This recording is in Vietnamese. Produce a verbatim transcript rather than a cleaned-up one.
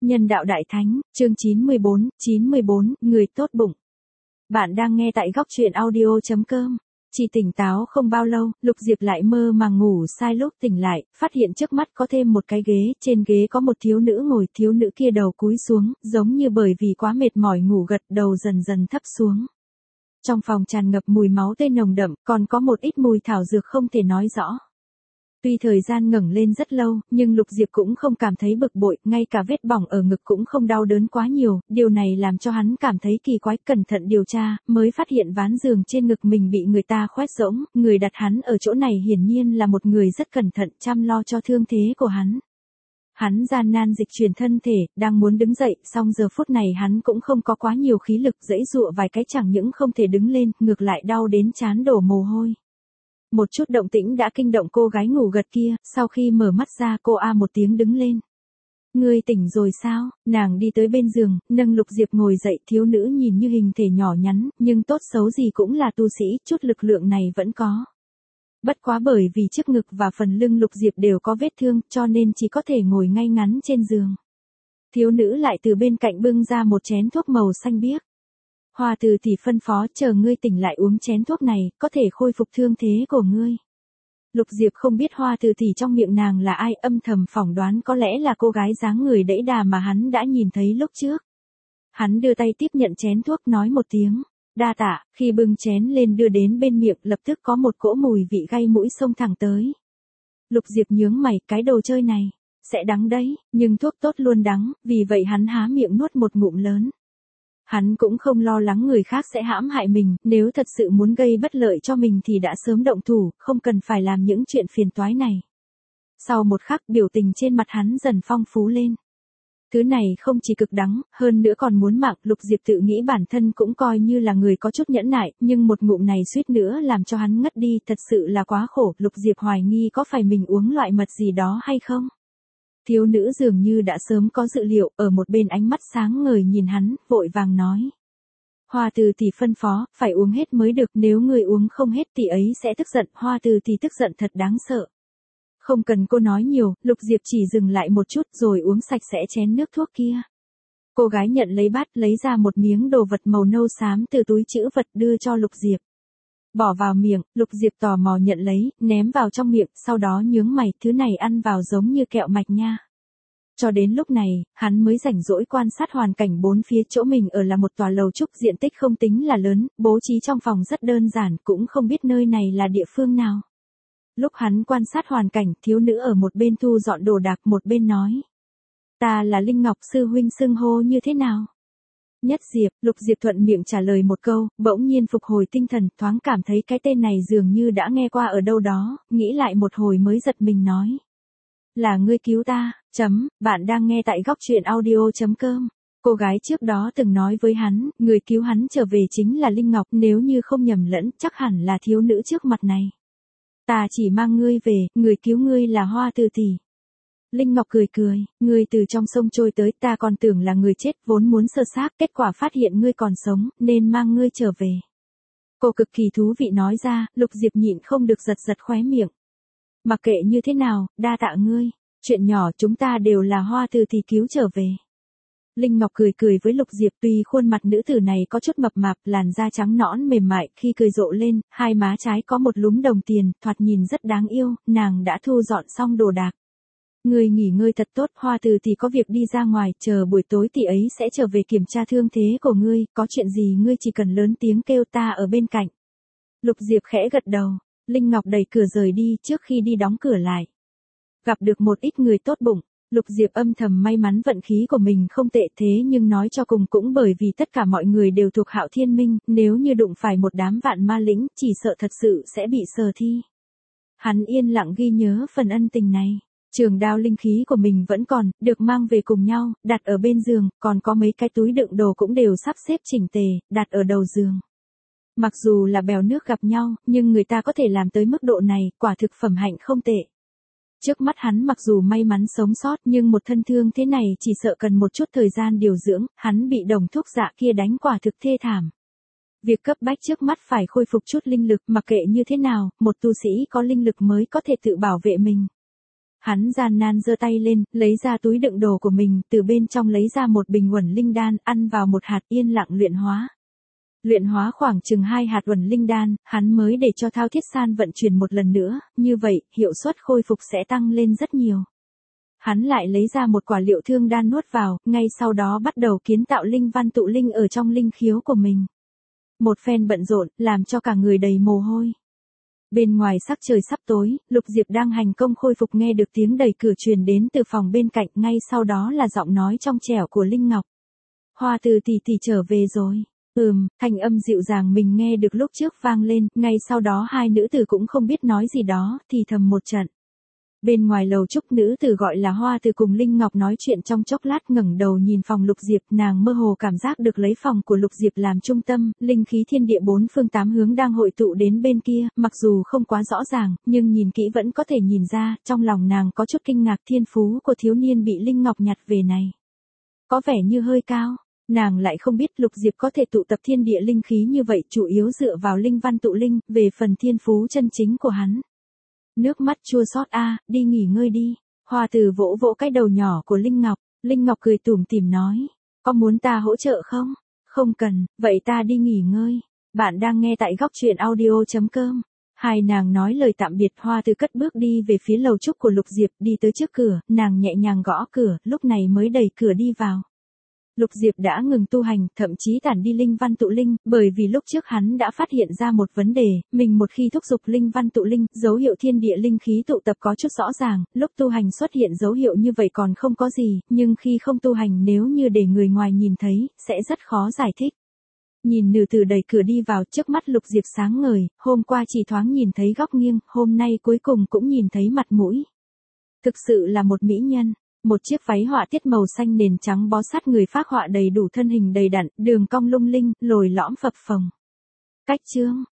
Nhân đạo đại thánh, chương chín mươi bốn, chín mươi bốn, người tốt bụng. Bạn đang nghe tại góc truyện audio chấm com. Chỉ tỉnh táo không bao lâu, Lục Diệp lại mơ màng ngủ sai lúc tỉnh lại, phát hiện trước mắt có thêm một cái ghế, trên ghế có một thiếu nữ ngồi, thiếu nữ kia đầu cúi xuống, giống như bởi vì quá mệt mỏi ngủ gật, đầu dần dần thấp xuống. Trong phòng tràn ngập mùi máu tươi nồng đậm, còn có một ít mùi thảo dược không thể nói rõ. Tuy thời gian ngẩng lên rất lâu, nhưng Lục Diệp cũng không cảm thấy bực bội, ngay cả vết bỏng ở ngực cũng không đau đớn quá nhiều, điều này làm cho hắn cảm thấy kỳ quái, cẩn thận điều tra, mới phát hiện ván giường trên ngực mình bị người ta khoét rỗng, người đặt hắn ở chỗ này hiển nhiên là một người rất cẩn thận chăm lo cho thương thế của hắn. Hắn gian nan dịch chuyển thân thể, đang muốn đứng dậy, song giờ phút này hắn cũng không có quá nhiều khí lực, giãy giụa vài cái chẳng những không thể đứng lên, ngược lại đau đến trán đổ mồ hôi. Một chút động tĩnh đã kinh động cô gái ngủ gật kia, sau khi mở mắt ra cô a một tiếng đứng lên. Ngươi tỉnh rồi sao? Nàng đi tới bên giường, nâng Lục Diệp ngồi dậy, thiếu nữ nhìn như hình thể nhỏ nhắn, nhưng tốt xấu gì cũng là tu sĩ, chút lực lượng này vẫn có. Bất quá bởi vì trước ngực và phần lưng Lục Diệp đều có vết thương, cho nên chỉ có thể ngồi ngay ngắn trên giường. Thiếu nữ lại từ bên cạnh bưng ra một chén thuốc màu xanh biếc. Hoa Từ tỷ phân phó, chờ ngươi tỉnh lại uống chén thuốc này, có thể khôi phục thương thế của ngươi. Lục Diệp không biết Hoa Từ tỷ trong miệng nàng là ai, âm thầm phỏng đoán có lẽ là cô gái dáng người đẫy đà mà hắn đã nhìn thấy lúc trước. Hắn đưa tay tiếp nhận chén thuốc nói một tiếng, đa tạ, khi bưng chén lên đưa đến bên miệng lập tức có một cỗ mùi vị gây mũi xông thẳng tới. Lục Diệp nhướng mày, cái đồ chơi này, sẽ đắng đấy, nhưng thuốc tốt luôn đắng, vì vậy hắn há miệng nuốt một ngụm lớn. Hắn cũng không lo lắng người khác sẽ hãm hại mình, nếu thật sự muốn gây bất lợi cho mình thì đã sớm động thủ, không cần phải làm những chuyện phiền toái này. Sau một khắc biểu tình trên mặt hắn dần phong phú lên. Thứ này không chỉ cực đắng, hơn nữa còn muốn mạng, Lục Diệp tự nghĩ bản thân cũng coi như là người có chút nhẫn nại, nhưng một ngụm này suýt nữa làm cho hắn ngất đi, thật sự là quá khổ, Lục Diệp hoài nghi có phải mình uống loại mật gì đó hay không. Thiếu nữ dường như đã sớm có dự liệu, ở một bên ánh mắt sáng ngời nhìn hắn, vội vàng nói. Hoa Từ tỷ phân phó, phải uống hết mới được, nếu người uống không hết tỷ ấy sẽ tức giận, Hoa Từ tỷ tức giận thật đáng sợ. Không cần cô nói nhiều, Lục Diệp chỉ dừng lại một chút rồi uống sạch sẽ chén nước thuốc kia. Cô gái nhận lấy bát, lấy ra một miếng đồ vật màu nâu xám từ túi trữ vật đưa cho Lục Diệp. Bỏ vào miệng, Lục Diệp tò mò nhận lấy, ném vào trong miệng, sau đó nhướng mày, thứ này ăn vào giống như kẹo mạch nha. Cho đến lúc này, hắn mới rảnh rỗi quan sát hoàn cảnh bốn phía, chỗ mình ở là một tòa lầu trúc diện tích không tính là lớn, bố trí trong phòng rất đơn giản, cũng không biết nơi này là địa phương nào. Lúc hắn quan sát hoàn cảnh, thiếu nữ ở một bên thu dọn đồ đạc, một bên nói. Ta là Linh Ngọc, sư huynh xưng hô như thế nào? Nhất Diệp, Lục Diệp thuận miệng trả lời một câu, bỗng nhiên phục hồi tinh thần, thoáng cảm thấy cái tên này dường như đã nghe qua ở đâu đó, nghĩ lại một hồi mới giật mình nói. Là ngươi cứu ta, chấm, bạn đang nghe tại góc truyện audio chấm com. Cô gái trước đó từng nói với hắn, người cứu hắn trở về chính là Linh Ngọc, nếu như không nhầm lẫn, chắc hẳn là thiếu nữ trước mặt này. Ta chỉ mang ngươi về, người cứu ngươi là Hoa Từ tỷ. Linh Ngọc cười cười, ngươi từ trong sông trôi tới, ta còn tưởng là người chết, vốn muốn sơ xác, kết quả phát hiện ngươi còn sống, nên mang ngươi trở về. Cô cực kỳ thú vị nói ra, Lục Diệp nhịn không được giật giật khóe miệng. Mặc kệ như thế nào, đa tạ ngươi, chuyện nhỏ chúng ta đều là Hoa Từ tỷ cứu trở về. Linh Ngọc cười cười với Lục Diệp, tuy khuôn mặt nữ tử này có chút mập mạp, làn da trắng nõn mềm mại, khi cười rộ lên, hai má trái có một lúm đồng tiền, thoạt nhìn rất đáng yêu, nàng đã thu dọn xong đồ đạc. Ngươi nghỉ ngơi thật tốt, Hoa Từ tỷ có việc đi ra ngoài, chờ buổi tối tỷ ấy sẽ trở về kiểm tra thương thế của ngươi, có chuyện gì ngươi chỉ cần lớn tiếng kêu, ta ở bên cạnh. Lục Diệp khẽ gật đầu, Linh Ngọc đẩy cửa rời đi, trước khi đi đóng cửa lại. Gặp được một ít người tốt bụng, Lục Diệp âm thầm may mắn vận khí của mình không tệ, thế nhưng nói cho cùng cũng bởi vì tất cả mọi người đều thuộc Hạo Thiên Minh, nếu như đụng phải một đám vạn ma lĩnh, chỉ sợ thật sự sẽ bị sờ thi. Hắn yên lặng ghi nhớ phần ân tình này. Trường đao linh khí của mình vẫn còn, được mang về cùng nhau, đặt ở bên giường, còn có mấy cái túi đựng đồ cũng đều sắp xếp chỉnh tề, đặt ở đầu giường. Mặc dù là bèo nước gặp nhau, nhưng người ta có thể làm tới mức độ này, quả thực phẩm hạnh không tệ. Trước mắt hắn mặc dù may mắn sống sót, nhưng một thân thương thế này chỉ sợ cần một chút thời gian điều dưỡng, hắn bị đồng thuốc dạ kia đánh quả thực thê thảm. Việc cấp bách trước mắt phải khôi phục chút linh lực, mặc kệ như thế nào, một tu sĩ có linh lực mới có thể tự bảo vệ mình. Hắn gian nan giơ tay lên, lấy ra túi đựng đồ của mình, từ bên trong lấy ra một bình uẩn linh đan, ăn vào một hạt yên lặng luyện hóa. Luyện hóa khoảng chừng hai hạt uẩn linh đan, hắn mới để cho Thao Thiết San vận chuyển một lần nữa, như vậy, hiệu suất khôi phục sẽ tăng lên rất nhiều. Hắn lại lấy ra một quả liệu thương đan nuốt vào, ngay sau đó bắt đầu kiến tạo linh văn tụ linh ở trong linh khiếu của mình. Một phen bận rộn, làm cho cả người đầy mồ hôi. Bên ngoài sắc trời sắp tối, Lục Diệp đang hành công khôi phục nghe được tiếng đẩy cửa truyền đến từ phòng bên cạnh, ngay sau đó là giọng nói trong trẻo của Linh Ngọc. Hoa Từ tỷ tỷ trở về rồi. Ừm, thanh âm dịu dàng mình nghe được lúc trước vang lên, ngay sau đó hai nữ tử cũng không biết nói gì đó, thì thầm một trận. Bên ngoài lầu trúc nữ tử gọi là Hoa Từ cùng Linh Ngọc nói chuyện trong chốc lát ngẩng đầu nhìn phòng Lục Diệp, nàng mơ hồ cảm giác được lấy phòng của Lục Diệp làm trung tâm, linh khí thiên địa bốn phương tám hướng đang hội tụ đến bên kia, mặc dù không quá rõ ràng, nhưng nhìn kỹ vẫn có thể nhìn ra, trong lòng nàng có chút kinh ngạc thiên phú của thiếu niên bị Linh Ngọc nhặt về này. Có vẻ như hơi cao. Nàng lại không biết Lục Diệp có thể tụ tập thiên địa linh khí như vậy chủ yếu dựa vào linh văn tụ linh, về phần thiên phú chân chính của hắn. Nước mắt chua xót a, đi nghỉ ngơi đi. Hoa Từ vỗ vỗ cái đầu nhỏ của Linh Ngọc, Linh Ngọc cười tủm tỉm nói, có muốn ta hỗ trợ không? Không cần, vậy ta đi nghỉ ngơi. Bạn đang nghe tại góc truyện audio chấm com. Hai nàng nói lời tạm biệt, Hoa Từ cất bước đi về phía lầu trúc của Lục Diệp, đi tới trước cửa, nàng nhẹ nhàng gõ cửa, lúc này mới đẩy cửa đi vào. Lục Diệp đã ngừng tu hành, thậm chí tản đi linh văn tụ linh, bởi vì lúc trước hắn đã phát hiện ra một vấn đề, mình một khi thúc giục linh văn tụ linh, dấu hiệu thiên địa linh khí tụ tập có chút rõ ràng, lúc tu hành xuất hiện dấu hiệu như vậy còn không có gì, nhưng khi không tu hành nếu như để người ngoài nhìn thấy, sẽ rất khó giải thích. Nhìn nữ tử đẩy cửa đi vào, trước mắt Lục Diệp sáng ngời, hôm qua chỉ thoáng nhìn thấy góc nghiêng, hôm nay cuối cùng cũng nhìn thấy mặt mũi. Thực sự là một mỹ nhân. Một chiếc váy họa tiết màu xanh nền trắng bó sát người phác họa đầy đủ thân hình đầy đặn, đường cong lung linh, lồi lõm phập phồng. Cách chương,